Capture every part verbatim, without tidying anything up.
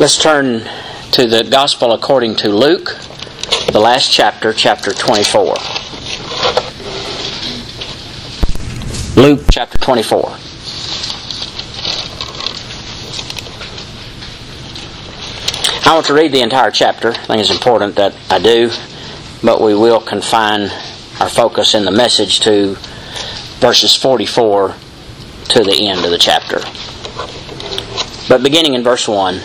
Let's turn to the Gospel according to Luke, the last chapter, chapter twenty-four. Luke chapter twenty-four. I want to read the entire chapter. I think it's important that I do, but we will confine our focus in the message to verses forty-four to the end of the chapter. But beginning in verse one,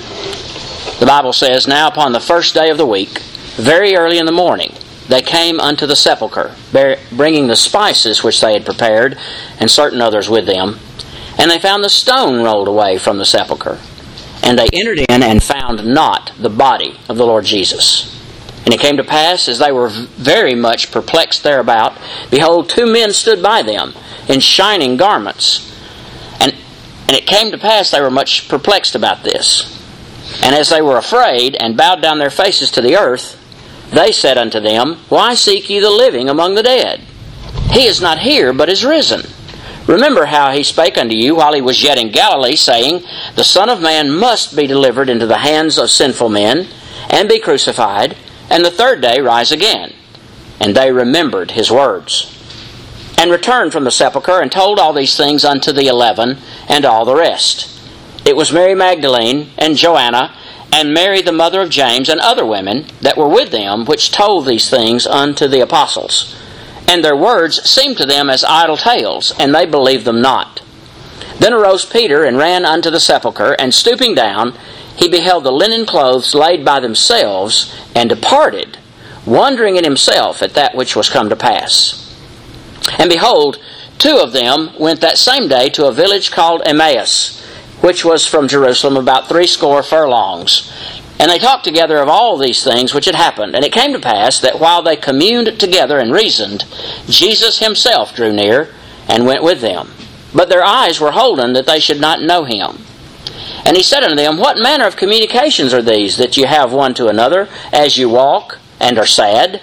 the Bible says, "Now upon the first day of the week, very early in the morning, they came unto the sepulchre, bringing the spices which they had prepared, and certain others with them. And they found the stone rolled away from the sepulchre. And they entered in and found not the body of the Lord Jesus. And it came to pass, as they were very much perplexed thereabout, behold, two men stood by them in shining garments. And, and it came to pass they were much perplexed about this. And as they were afraid, and bowed down their faces to the earth, they said unto them, Why seek ye the living among the dead? He is not here, but is risen. Remember how he spake unto you while he was yet in Galilee, saying, The Son of Man must be delivered into the hands of sinful men, and be crucified, and the third day rise again. And they remembered his words. And returned from the sepulchre, and told all these things unto the eleven, and all the rest. It was Mary Magdalene, and Joanna, and Mary the mother of James, and other women that were with them, which told these things unto the apostles. And their words seemed to them as idle tales, and they believed them not. Then arose Peter, and ran unto the sepulchre, and stooping down, he beheld the linen clothes laid by themselves, and departed, wondering in himself at that which was come to pass. And behold, two of them went that same day to a village called Emmaus, which was from Jerusalem about threescore furlongs. And they talked together of all these things which had happened. And it came to pass that while they communed together and reasoned, Jesus himself drew near and went with them. But their eyes were holden that they should not know him. And he said unto them, What manner of communications are these that you have one to another as you walk and are sad?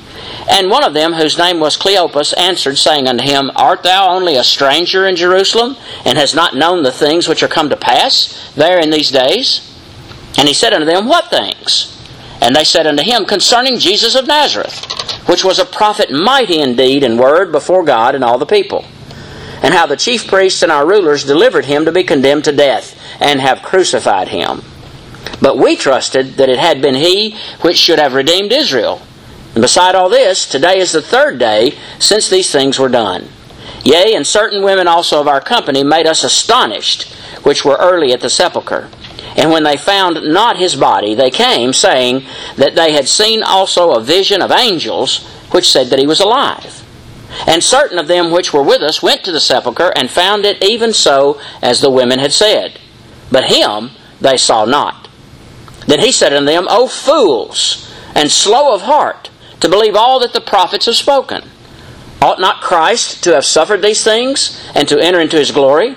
And one of them, whose name was Cleopas, answered, saying unto him, Art thou only a stranger in Jerusalem, and hast not known the things which are come to pass there in these days? And he said unto them, What things? And they said unto him, Concerning Jesus of Nazareth, which was a prophet mighty in deed and word before God and all the people. And how the chief priests and our rulers delivered him to be condemned to death, and have crucified him. But we trusted that it had been he which should have redeemed Israel. And beside all this, today is the third day since these things were done. Yea, and certain women also of our company made us astonished, which were early at the sepulchre. And when they found not his body, they came, saying that they had seen also a vision of angels, which said that he was alive. And certain of them which were with us went to the sepulchre, and found it even so as the women had said. But him they saw not. Then he said unto them, O fools, and slow of heart, to believe all that the prophets have spoken. Ought not Christ to have suffered these things, and to enter into his glory?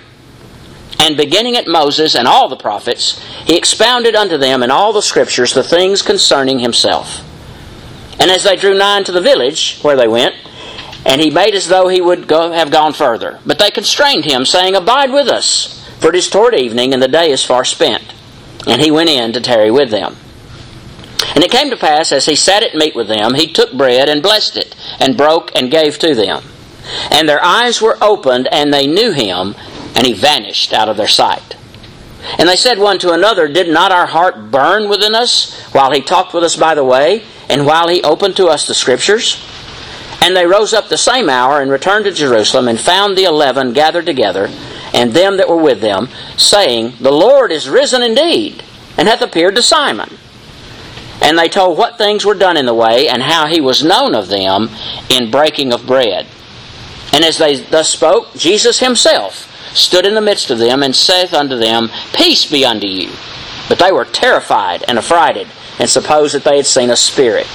And beginning at Moses and all the prophets, he expounded unto them in all the Scriptures the things concerning himself. And as they drew nigh unto the village where they went, and he made as though he would go, have gone further. But they constrained him, saying, Abide with us, for it is toward evening, and the day is far spent. And he went in to tarry with them. And it came to pass, as he sat at meat with them, he took bread and blessed it, and broke and gave to them. And their eyes were opened, and they knew him, and he vanished out of their sight. And they said one to another, Did not our heart burn within us while he talked with us by the way, and while he opened to us the Scriptures? And they rose up the same hour, and returned to Jerusalem, and found the eleven gathered together, and them that were with them, saying, The Lord is risen indeed, and hath appeared to Simon. And they told what things were done in the way, and how he was known of them in breaking of bread. And as they thus spoke, Jesus himself stood in the midst of them, and saith unto them, Peace be unto you. But they were terrified and affrighted, and supposed that they had seen a spirit.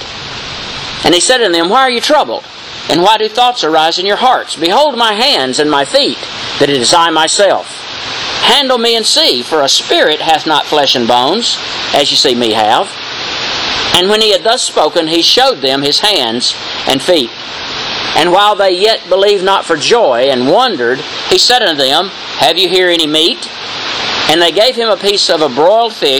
And he said unto them, Why are you troubled? And why do thoughts arise in your hearts? Behold my hands and my feet, that it is I myself. Handle me and see, for a spirit hath not flesh and bones, as you see me have. And when he had thus spoken, he showed them his hands and feet. And while they yet believed not for joy, and wondered, he said unto them, Have you here any meat? And they gave him a piece of a broiled fish,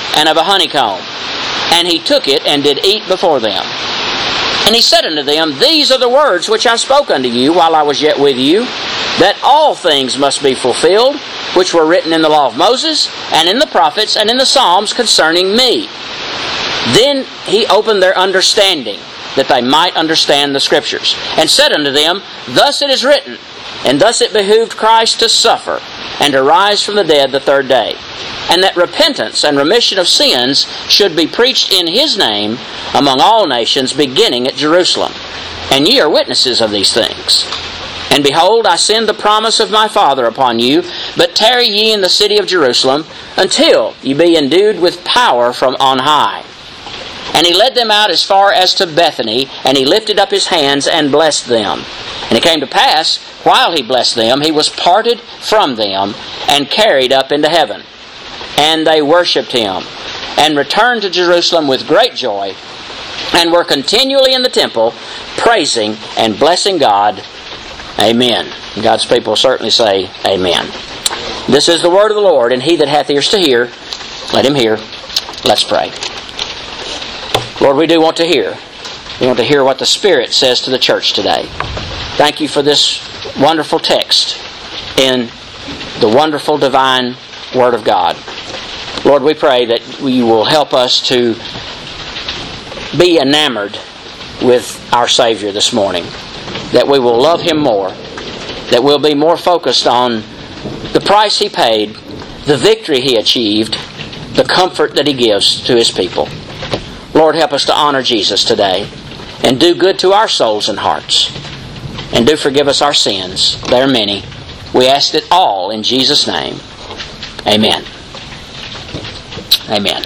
and of a honeycomb. And he took it and did eat before them. And he said unto them, These are the words which I spoke unto you while I was yet with you, that all things must be fulfilled, which were written in the law of Moses, and in the prophets, and in the Psalms concerning me. Then he opened their understanding, that they might understand the Scriptures, and said unto them, Thus it is written, and thus it behooved Christ to suffer, and to rise from the dead the third day, and that repentance and remission of sins should be preached in His name among all nations, beginning at Jerusalem. And ye are witnesses of these things. And behold, I send the promise of my Father upon you, but tarry ye in the city of Jerusalem, until ye be endued with power from on high. And he led them out as far as to Bethany, and he lifted up his hands and blessed them. And it came to pass, while he blessed them, he was parted from them, and carried up into heaven. And they worshipped him, and returned to Jerusalem with great joy, and were continually in the temple, praising and blessing God. Amen. God's people certainly say, Amen. This is the word of the Lord, and he that hath ears to hear, let him hear. Let's pray. Lord, we do want to hear. We want to hear what the Spirit says to the church today. Thank you for this wonderful text in the wonderful divine Word of God. Lord, we pray that you will help us to be enamored with our Savior this morning, that we will love Him more, that we'll be more focused on the price He paid, the victory He achieved, the comfort that He gives to His people. Lord, help us to honor Jesus today and do good to our souls and hearts, and do forgive us our sins. There are many. We ask it all in Jesus' name. Amen. Amen.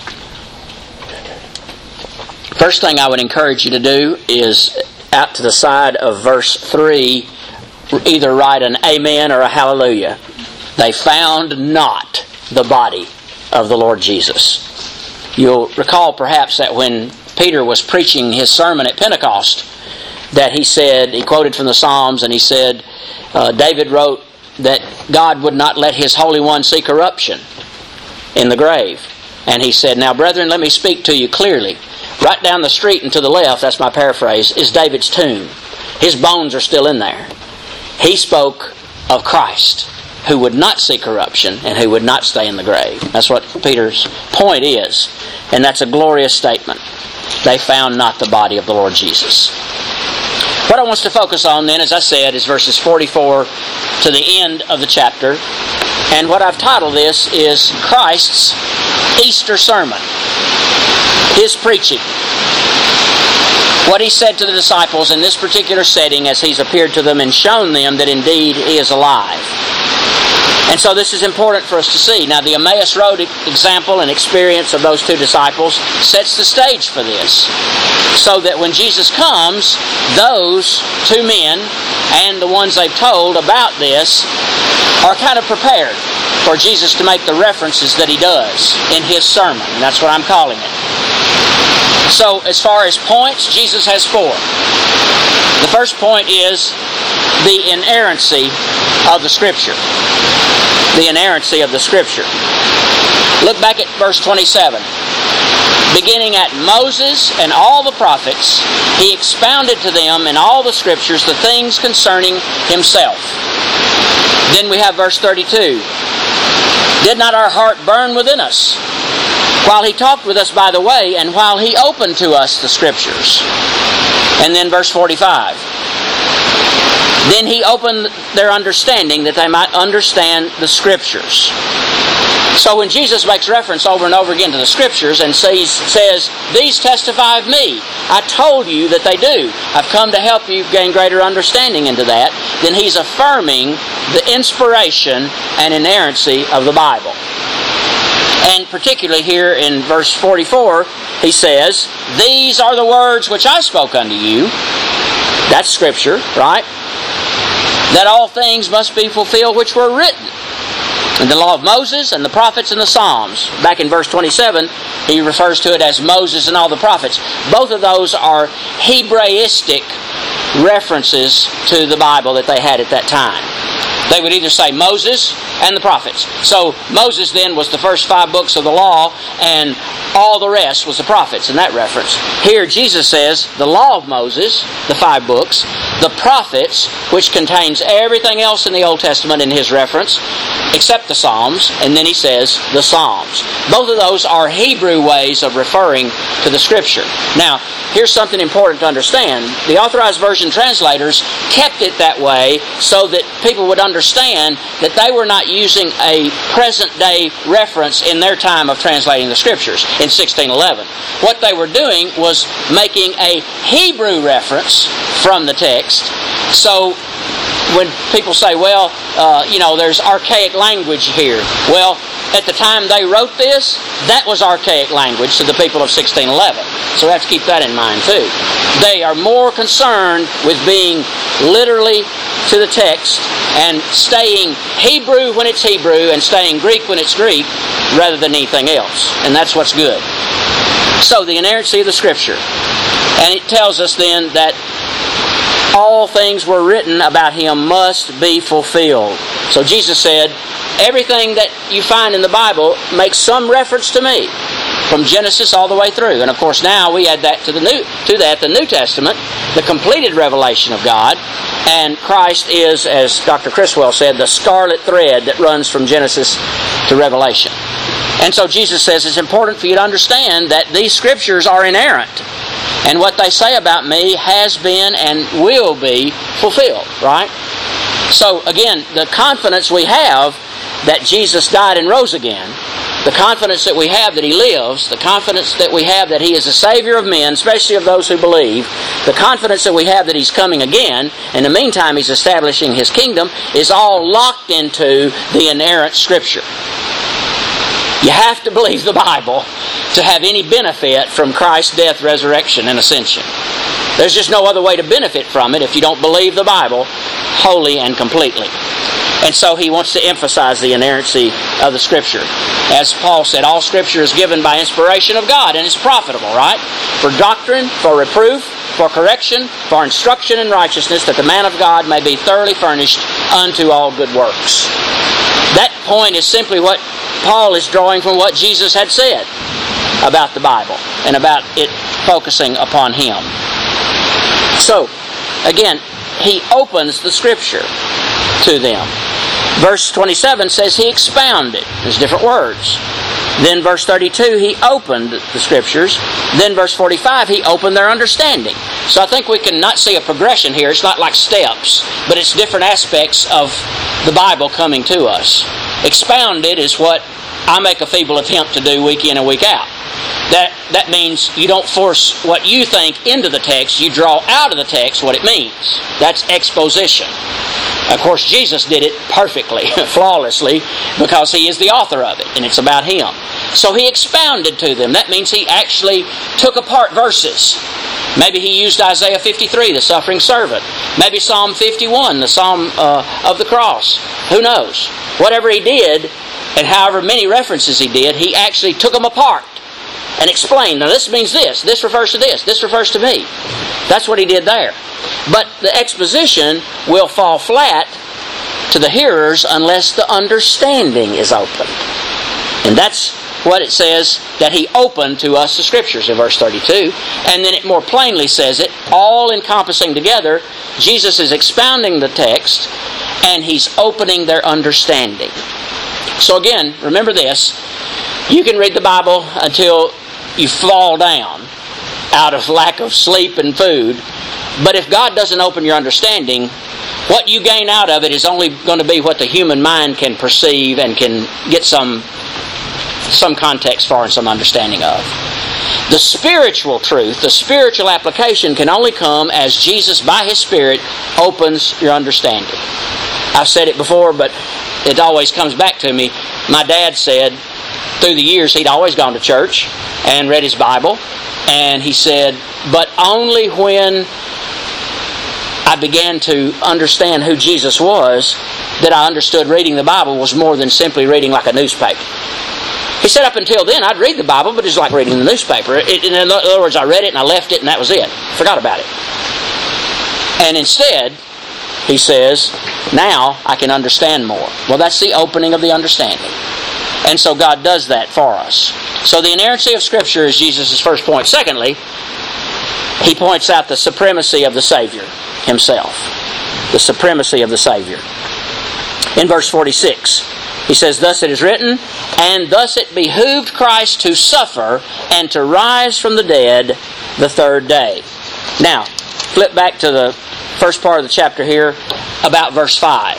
First thing I would encourage you to do is, out to the side of verse three, either write an amen or a hallelujah. They found not the body of the Lord Jesus. You'll recall perhaps that when Peter was preaching his sermon at Pentecost, that he said, he quoted from the Psalms, and he said, uh, David wrote that God would not let His Holy One see corruption in the grave. And he said, Now, brethren, let me speak to you clearly. Right down the street and to the left, that's my paraphrase, is David's tomb. His bones are still in there. He spoke of Christ, who would not see corruption and who would not stay in the grave. That's what Peter's point is. And that's a glorious statement. They found not the body of the Lord Jesus. What I want us to focus on then, as I said, is verses forty-four to the end of the chapter. And what I've titled this is Christ's Easter Sermon. His preaching. What He said to the disciples in this particular setting as He's appeared to them and shown them that indeed He is alive. And so this is important for us to see. Now, the Emmaus Road example and experience of those two disciples sets the stage for this. So that when Jesus comes, those two men and the ones they've told about this are kind of prepared for Jesus to make the references that He does in His sermon. And that's what I'm calling it. So, as far as points, Jesus has four. The first point is the inerrancy of the Scripture. The inerrancy of the Scripture. Look back at verse twenty-seven. Beginning at Moses and all the prophets, He expounded to them in all the Scriptures the things concerning Himself. Then we have verse thirty-two. Did not our heart burn within us while He talked with us by the way, and while He opened to us the Scriptures? And then verse forty-five. Then He opened their understanding that they might understand the Scriptures. So when Jesus makes reference over and over again to the Scriptures and says, says, These testify of me, I told you that they do, I've come to help you gain greater understanding into that, then He's affirming the inspiration and inerrancy of the Bible. And particularly here in verse forty-four, He says, These are the words which I spoke unto you. That's Scripture, right? That all things must be fulfilled which were written in the law of Moses and the prophets and the Psalms. Back in verse twenty-seven, he refers to it as Moses and all the prophets. Both of those are Hebraistic references to the Bible that they had at that time. They would either say Moses and the prophets. So Moses then was the first five books of the law, and all the rest was the prophets in that reference. Here Jesus says the law of Moses, the five books, the prophets, which contains everything else in the Old Testament in his reference, except the Psalms, and then he says the Psalms. Both of those are Hebrew ways of referring to the Scripture. Now, here's something important to understand. The Authorized Version translators kept it that way so that people would understand that they were not using a present-day reference in their time of translating the Scriptures in sixteen eleven. What they were doing was making a Hebrew reference from the text. So when people say, well, uh, you know, there's archaic language here. Well, at the time they wrote this, that was archaic language to the people of sixteen eleven. So we have to keep that in mind too. They are more concerned with being literally to the text and staying Hebrew when it's Hebrew and staying Greek when it's Greek rather than anything else. And that's what's good. So the inerrancy of the Scripture. And it tells us then that all things were written about Him must be fulfilled. So Jesus said, everything that you find in the Bible makes some reference to me, from Genesis all the way through. And of course now we add that to the new to that the New Testament, the completed revelation of God. And Christ is, as Doctor Criswell said, the scarlet thread that runs from Genesis to Revelation. And so Jesus says it's important for you to understand that these Scriptures are inerrant. And what they say about me has been and will be fulfilled, right? So again, the confidence we have that Jesus died and rose again, the confidence that we have that He lives, the confidence that we have that He is the Savior of men, especially of those who believe, the confidence that we have that He's coming again, in the meantime He's establishing His kingdom, is all locked into the inerrant Scripture. You have to believe the Bible to have any benefit from Christ's death, resurrection, and ascension. There's just no other way to benefit from it if you don't believe the Bible wholly and completely. And so he wants to emphasize the inerrancy of the Scripture. As Paul said, all Scripture is given by inspiration of God and is profitable, right? For doctrine, for reproof, for correction, for instruction in righteousness, that the man of God may be thoroughly furnished unto all good works. That point is simply what Paul is drawing from what Jesus had said about the Bible and about it focusing upon Him. So, again, he opens the Scripture to them. Verse twenty-seven says he expounded. There's different words. Then verse thirty-two, he opened the Scriptures. Then verse forty-five, he opened their understanding. So I think we can not see a progression here. It's not like steps, but it's different aspects of the Bible coming to us. Expounded is what I make a feeble attempt to do week in and week out. That, that means you don't force what you think into the text. You draw out of the text what it means. That's exposition. Of course, Jesus did it perfectly, flawlessly, because He is the author of it, and it's about Him. So He expounded to them. That means He actually took apart verses. Maybe He used Isaiah fifty-three, the suffering servant. Maybe Psalm fifty-one, the Psalm uh, of the cross. Who knows? Whatever He did, and however many references He did, He actually took them apart and explained, now this means this, this refers to this, this refers to me. That's what He did there. But the exposition will fall flat to the hearers unless the understanding is opened. And that's what it says, that He opened to us the Scriptures in verse thirty-two. And then it more plainly says it, all encompassing together, Jesus is expounding the text and He's opening their understanding. So again, remember this, you can read the Bible until you fall down out of lack of sleep and food, but if God doesn't open your understanding, what you gain out of it is only going to be what the human mind can perceive and can get some some context for and some understanding of. The spiritual truth, the spiritual application can only come as Jesus, by His Spirit, opens your understanding. I've said it before, but it always comes back to me. My dad said, through the years, he'd always gone to church and read his Bible, and he said, but only when I began to understand who Jesus was, that I understood reading the Bible was more than simply reading like a newspaper. He said up until then, I'd read the Bible, but it was like reading the newspaper. It, in other words, I read it and I left it and that was it. Forgot about it. And instead, he says, Now I can understand more. Well, that's the opening of the understanding. And so God does that for us. So the inerrancy of Scripture is Jesus' first point. Secondly, he points out the supremacy of the Savior himself. The supremacy of the Savior. In verse forty-six, he says, "Thus it is written, and thus it behooved Christ to suffer and to rise from the dead the third day." Now, flip back to the first part of the chapter here, about verse five.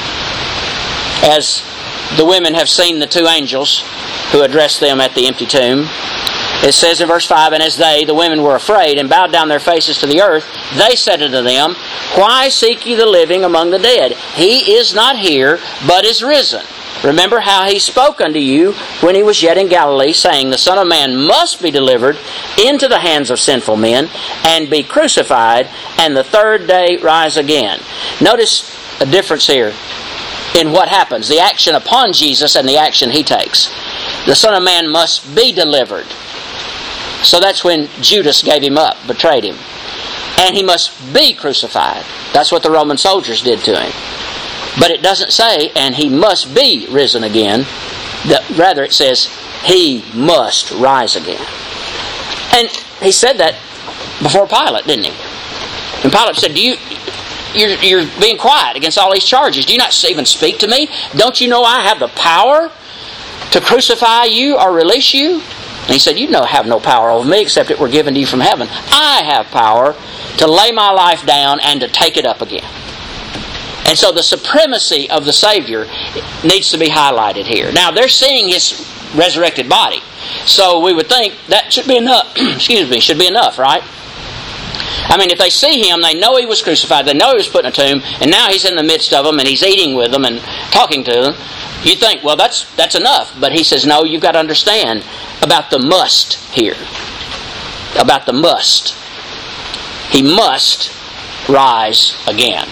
As the women have seen the two angels who addressed them at the empty tomb, it says in verse five, "And as they, the women, were afraid, and bowed down their faces to the earth, they said unto them, Why seek ye the living among the dead? He is not here, but is risen. Remember how he spoke unto you when he was yet in Galilee, saying, The Son of Man must be delivered into the hands of sinful men, and be crucified, and the third day rise again." Notice a difference here in what happens, the action upon Jesus and the action he takes. The Son of Man must be delivered. So that's when Judas gave him up, betrayed him. And he must be crucified. That's what the Roman soldiers did to him. But it doesn't say, and he must be risen again. Rather it says, he must rise again. And he said that before Pilate, didn't he? And Pilate said, Do you, you're, you're being quiet against all these charges. Do you not even speak to me? Don't you know I have the power to crucify you or release you? And he said, You no have no power over me except it were given to you from heaven. I have power to lay my life down and to take it up again. And so the supremacy of the Savior needs to be highlighted here. Now, they're seeing His resurrected body. So we would think that should be enough. Excuse me, should be enough, right? I mean, if they see Him, they know He was crucified, they know He was put in a tomb, and now He's in the midst of them, and He's eating with them and talking to them. You think, well, that's that's enough. But He says, no, you've got to understand about the must here. About the must. He must rise again.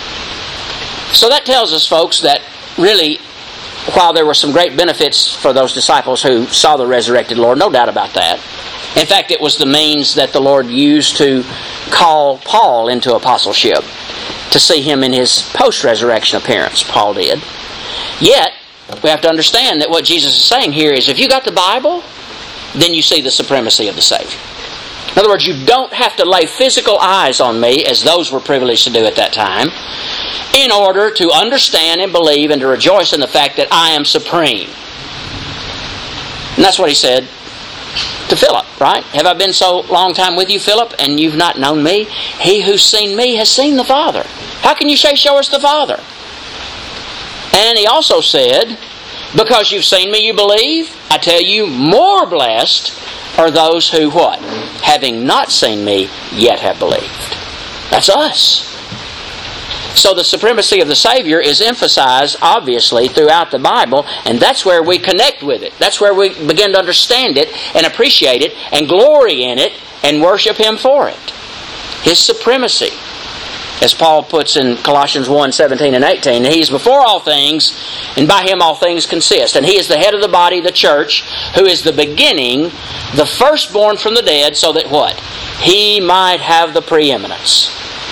So that tells us, folks, that really, while there were some great benefits for those disciples who saw the resurrected Lord, no doubt about that. In fact, it was the means that the Lord used to call Paul into apostleship, to see him in his post-resurrection appearance, Paul did. Yet, we have to understand that what Jesus is saying here is, if you got the Bible, then you see the supremacy of the Savior. In other words, you don't have to lay physical eyes on me, as those were privileged to do at that time, in order to understand and believe and to rejoice in the fact that I am supreme. And that's what he said to Philip, right? Have I been so long time with you, Philip, and you've not known me? He who's seen me has seen the Father. How can you say, show us the Father? And he also said, because you've seen me, you believe? I tell you, more blessed are those who, what? Having not seen me, yet have believed. That's us. So the supremacy of the Savior is emphasized, obviously, throughout the Bible, and that's where we connect with it. That's where we begin to understand it and appreciate it and glory in it and worship Him for it. His supremacy. As Paul puts in Colossians one, seventeen and eighteen, He is before all things, and by Him all things consist. And He is the head of the body, the church, who is the beginning, the firstborn from the dead, so that what? He might have the preeminence.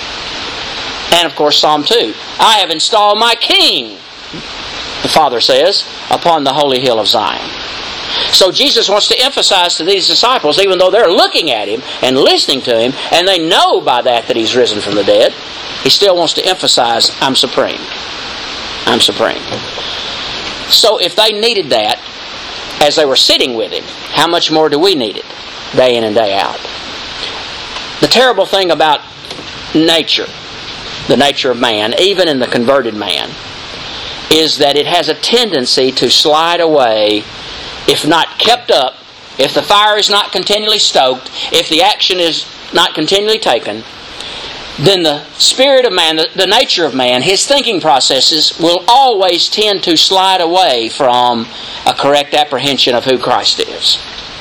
And of course, Psalm two. I have installed my King, the Father says, upon the holy hill of Zion. So Jesus wants to emphasize to these disciples, even though they're looking at Him and listening to Him, and they know by that that He's risen from the dead, He still wants to emphasize, I'm supreme. I'm supreme. So if they needed that as they were sitting with Him, how much more do we need it day in and day out? The terrible thing about nature, the nature of man, even in the converted man, is that it has a tendency to slide away if not kept up, if the fire is not continually stoked, if the action is not continually taken. Then the spirit of man, the, the nature of man, his thinking processes will always tend to slide away from a correct apprehension of who Christ is.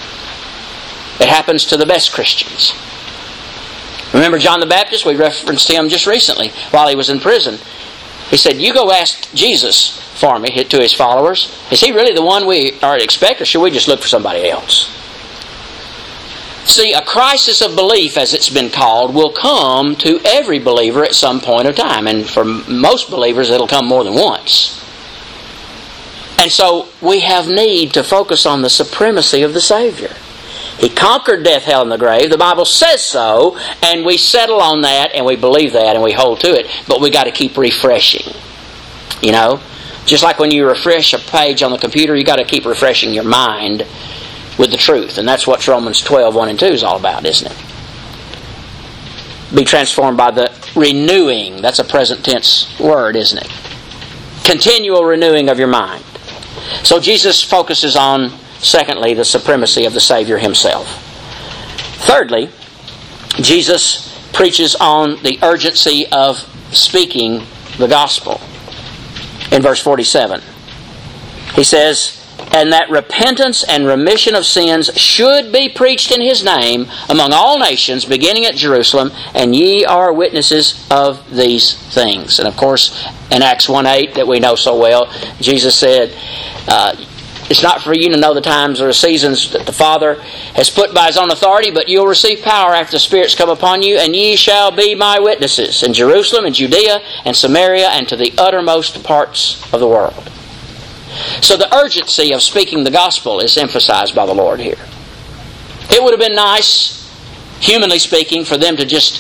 It happens to the best Christians. Remember John the Baptist? We referenced him just recently while he was in prison. He said, you go ask Jesus for me, to his followers. Is He really the one we are to expect, or should we just look for somebody else? See, a crisis of belief, as it's been called, will come to every believer at some point of time. And for most believers, it'll come more than once. And so we have need to focus on the supremacy of the Savior. He conquered death, hell, and the grave. The Bible says so, and we settle on that, and we believe that, and we hold to it. But we got to keep refreshing. You know? Just like when you refresh a page on the computer, you got to keep refreshing your mind with the truth. And that's what Romans twelve, one and two is all about, isn't it? Be transformed by the renewing. That's a present tense word, isn't it? Continual renewing of your mind. So Jesus focuses on, secondly, the supremacy of the Savior Himself. Thirdly, Jesus preaches on the urgency of speaking the gospel. In verse forty-seven, He says, "And that repentance and remission of sins should be preached in His name among all nations, beginning at Jerusalem, and ye are witnesses of these things." And of course, in Acts one eight that we know so well, Jesus said, uh, "It's not for you to know the times or the seasons that the Father has put by His own authority, but you'll receive power after the Spirit's come upon you, and ye shall be my witnesses in Jerusalem and Judea and Samaria and to the uttermost parts of the world." So the urgency of speaking the gospel is emphasized by the Lord here. It would have been nice, humanly speaking, for them to just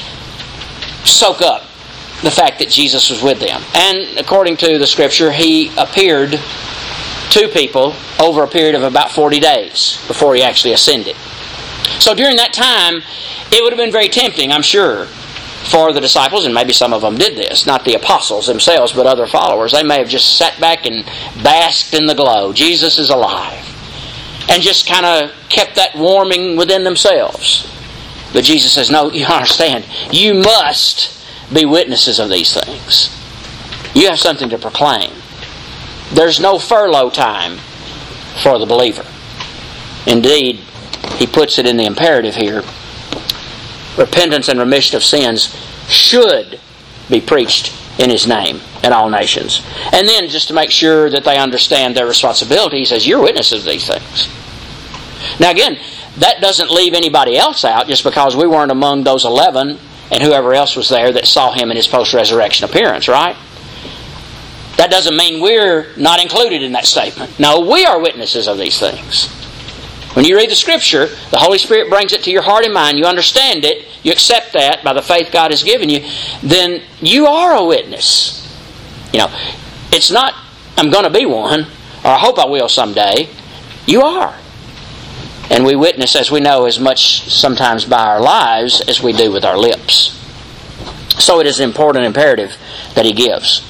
soak up the fact that Jesus was with them. And according to the Scripture, He appeared to people over a period of about forty days before He actually ascended. So during that time, it would have been very tempting, I'm sure, for the disciples, and maybe some of them did this, not the apostles themselves, but other followers. They may have just sat back and basked in the glow. Jesus is alive. And just kind of kept that warming within themselves. But Jesus says, no, you understand. You must be witnesses of these things. You have something to proclaim. There's no furlough time for the believer. Indeed, He puts it in the imperative here. Repentance and remission of sins should be preached in His name in all nations. And then, just to make sure that they understand their responsibility, He says, you're witnesses of these things. Now again, that doesn't leave anybody else out just because we weren't among those eleven and whoever else was there that saw Him in His post-resurrection appearance, right? That doesn't mean we're not included in that statement. No, we are witnesses of these things. When you read the Scripture, the Holy Spirit brings it to your heart and mind. You understand it. You accept that by the faith God has given you. Then you are a witness. You know, it's not, I'm going to be one, or I hope I will someday. You are. And we witness, as we know, as much sometimes by our lives as we do with our lips. So it is an important imperative that He gives.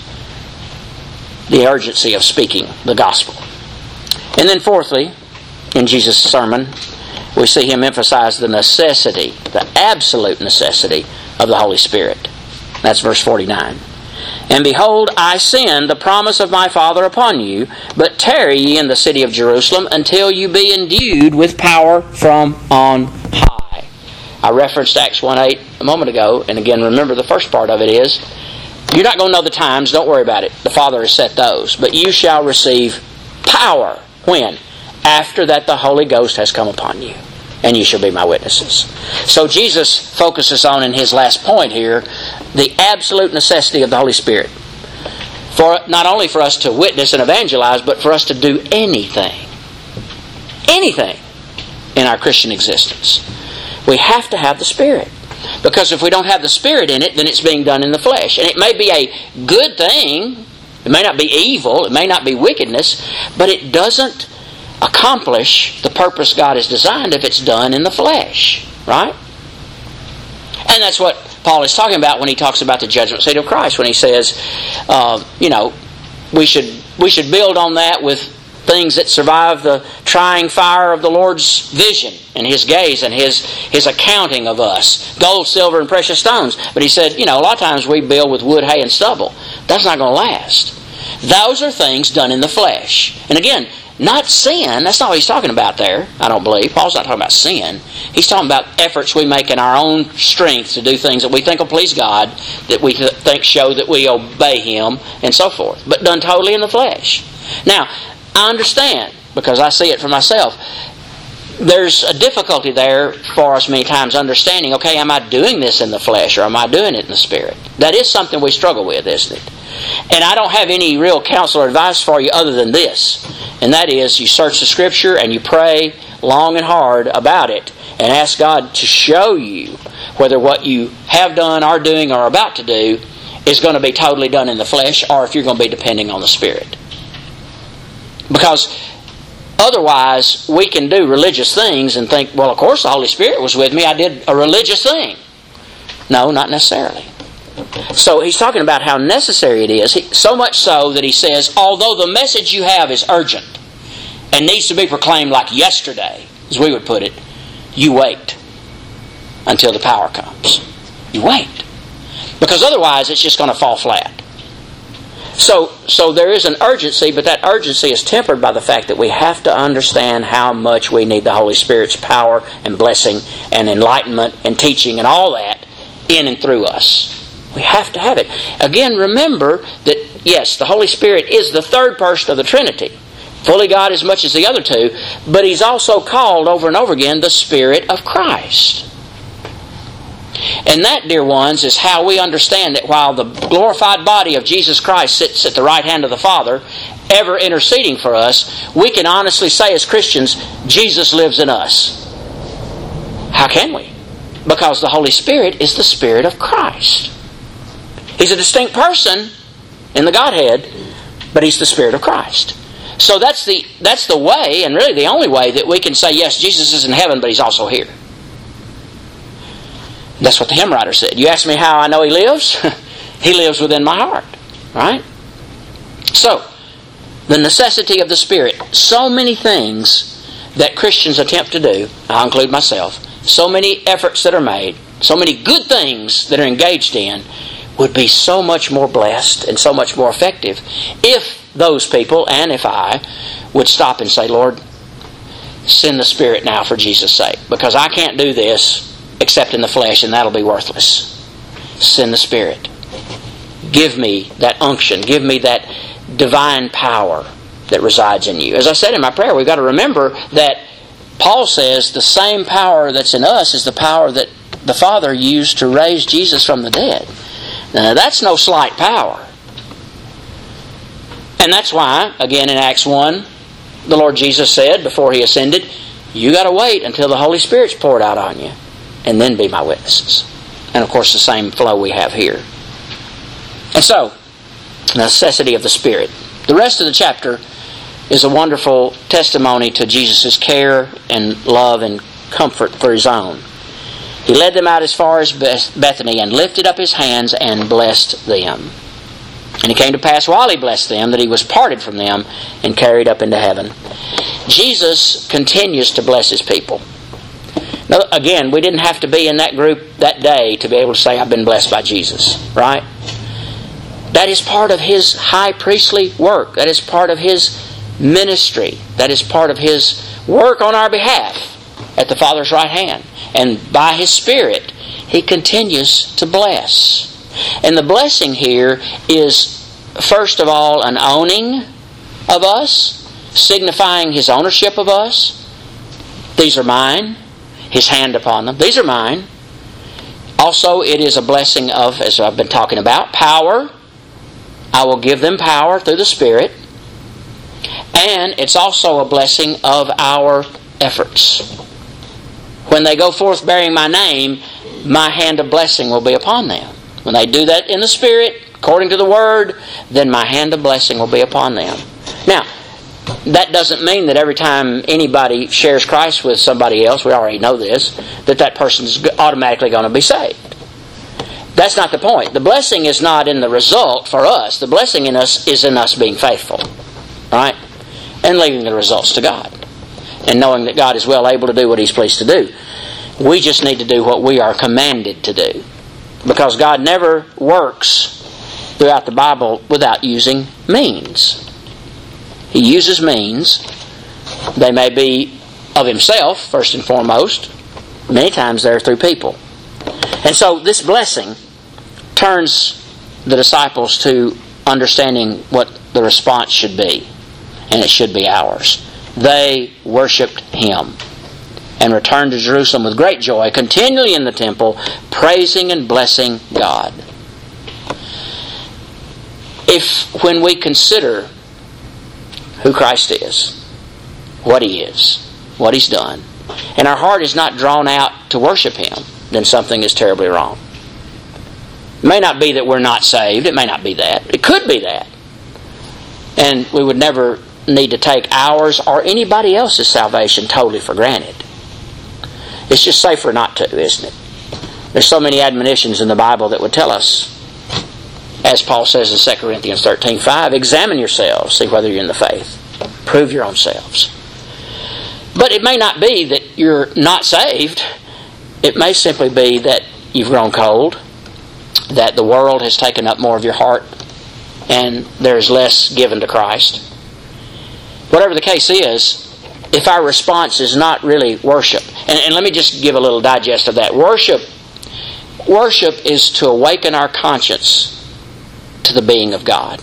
The urgency of speaking the gospel. And then fourthly, in Jesus' sermon, we see Him emphasize the necessity, the absolute necessity of the Holy Spirit. That's verse forty-nine. "And behold, I send the promise of my Father upon you, but tarry ye in the city of Jerusalem until you be endued with power from on high." I referenced Acts one eight a moment ago, and again, remember the first part of it is, you're not going to know the times, don't worry about it. The Father has set those. But you shall receive power. When? After that the Holy Ghost has come upon you, and you shall be my witnesses. So Jesus focuses on, in His last point here, the absolute necessity of the Holy Spirit. For not only for us to witness and evangelize, but for us to do anything. Anything in our Christian existence. We have to have the Spirit. Because if we don't have the Spirit in it, then it's being done in the flesh. And it may be a good thing. It may not be evil. It may not be wickedness. But it doesn't accomplish the purpose God has designed if it's done in the flesh. Right? And that's what Paul is talking about when he talks about the judgment seat of Christ. When he says, uh, you know, we should we should build on that with things that survive the trying fire of the Lord's vision and His gaze and His His accounting of us. Gold, silver, and precious stones. But he said, you know, a lot of times we build with wood, hay, and stubble. That's not going to last. Those are things done in the flesh. And again, not sin. That's not what he's talking about there, I don't believe. Paul's not talking about sin. He's talking about efforts we make in our own strength to do things that we think will please God, that we think show that we obey Him, and so forth. But done totally in the flesh. Now, I understand, because I see it for myself, there's a difficulty there for us many times understanding, okay, am I doing this in the flesh or am I doing it in the Spirit? That is something we struggle with, isn't it? And I don't have any real counsel or advice for you other than this. And that is, you search the Scripture and you pray long and hard about it and ask God to show you whether what you have done, are doing, or are about to do is going to be totally done in the flesh or if you're going to be depending on the Spirit. Because otherwise, we can do religious things and think, well, of course the Holy Spirit was with me. I did a religious thing. No, not necessarily. So he's talking about how necessary it is. He, so much so that he says, although the message you have is urgent and needs to be proclaimed like yesterday, as we would put it, you wait until the power comes. You wait. Because otherwise it's just going to fall flat. So, so there is an urgency, but that urgency is tempered by the fact that we have to understand how much we need the Holy Spirit's power and blessing and enlightenment and teaching and all that in and through us. We have to have it. Again, remember that, yes, the Holy Spirit is the third person of the Trinity. Fully God as much as the other two, but He's also called over and over again the Spirit of Christ. And that, dear ones, is how we understand that while the glorified body of Jesus Christ sits at the right hand of the Father, ever interceding for us, we can honestly say as Christians, Jesus lives in us. How can we? Because the Holy Spirit is the Spirit of Christ. He's a distinct person in the Godhead, but He's the Spirit of Christ. So that's the that's the way, and really the only way, that we can say, yes, Jesus is in heaven, but He's also here. That's what the hymn writer said. You ask me how I know He lives? He lives within my heart. Right? So, the necessity of the Spirit. So many things that Christians attempt to do, I'll include myself, so many efforts that are made, so many good things that are engaged in, would be so much more blessed and so much more effective if those people, and if I, would stop and say, Lord, send the Spirit now for Jesus' sake. Because I can't do this except in the flesh, and that'll be worthless. Send the Spirit. Give me that unction. Give me that divine power that resides in you. As I said in my prayer, we've got to remember that Paul says the same power that's in us is the power that the Father used to raise Jesus from the dead. Now, that's no slight power. And that's why, again in Acts one, the Lord Jesus said before He ascended, you got to wait until the Holy Spirit's poured out on you, and then be my witnesses. And of course the same flow we have here. And so, necessity of the Spirit. The rest of the chapter is a wonderful testimony to Jesus' care and love and comfort for His own. He led them out as far as Bethany and lifted up His hands and blessed them. And it came to pass while He blessed them that He was parted from them and carried up into heaven. Jesus continues to bless His people. Now, again, we didn't have to be in that group that day to be able to say, I've been blessed by Jesus. Right? That is part of His high priestly work. That is part of His ministry. That is part of His work on our behalf at the Father's right hand. And by His Spirit, He continues to bless. And the blessing here is, first of all, an owning of us, signifying His ownership of us. These are mine. His hand upon them. These are mine. Also, it is a blessing of, as I've been talking about, power. I will give them power through the Spirit. And it's also a blessing of our efforts. When they go forth bearing my name, my hand of blessing will be upon them. When they do that in the Spirit, according to the Word, then my hand of blessing will be upon them. Now, that doesn't mean that every time anybody shares Christ with somebody else, we already know this, that that person is automatically going to be saved. That's not the point. The blessing is not in the result for us. The blessing in us is in us being faithful. Right? And leaving the results to God. And knowing that God is well able to do what He's pleased to do. We just need to do what we are commanded to do. Because God never works throughout the Bible without using means. He uses means. They may be of Himself, first and foremost. Many times they're through people. And so this blessing turns the disciples to understanding what the response should be. And it should be ours. They worshipped Him. and returned to Jerusalem with great joy, continually in the temple, praising and blessing God. If, when we consider who Christ is, what He is, what He's done, and our heart is not drawn out to worship Him, then something is terribly wrong. It may not be that we're not saved. It may not be that. It could be that. And we would never need to take ours or anybody else's salvation totally for granted. It's just safer not to, isn't it? There's so many admonitions in the Bible that would tell us, as Paul says in Second Corinthians thirteen five, examine yourselves, see whether you're in the faith. Prove your own selves. But it may not be that you're not saved. It may simply be that you've grown cold, that the world has taken up more of your heart, and there's less given to Christ. Whatever the case is, if our response is not really worship, and, and let me just give a little digest of that. Worship, worship is to awaken our conscience to the being of God.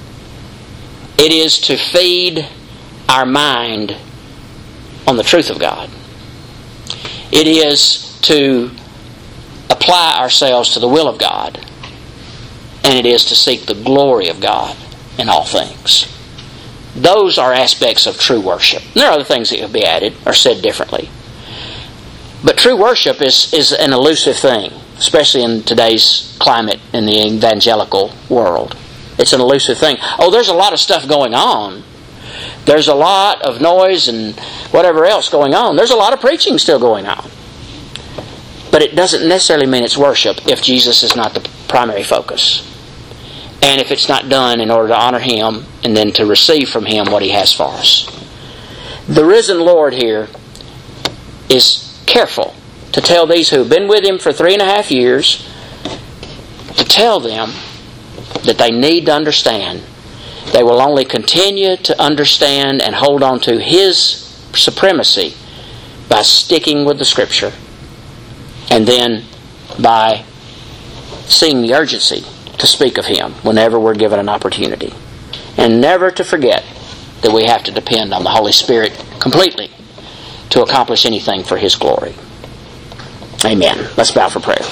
It is to feed our mind on the truth of God. It is to apply ourselves to the will of God. And it is to seek the glory of God in all things. Those are aspects of true worship. There are other things that can be added or said differently. But true worship is, is an elusive thing, especially in today's climate in the evangelical world. It's an elusive thing. Oh, there's a lot of stuff going on. There's a lot of noise and whatever else going on. There's a lot of preaching still going on. But it doesn't necessarily mean it's worship if Jesus is not the primary focus. And if it's not done in order to honor Him and then to receive from Him what He has for us. The risen Lord here is careful to tell these who have been with Him for three and a half years, to tell them that they need to understand. They will only continue to understand and hold on to His supremacy by sticking with the Scripture, and then by seeing the urgency to speak of Him whenever we're given an opportunity. And never to forget that we have to depend on the Holy Spirit completely to accomplish anything for His glory. Amen. Let's bow for prayer.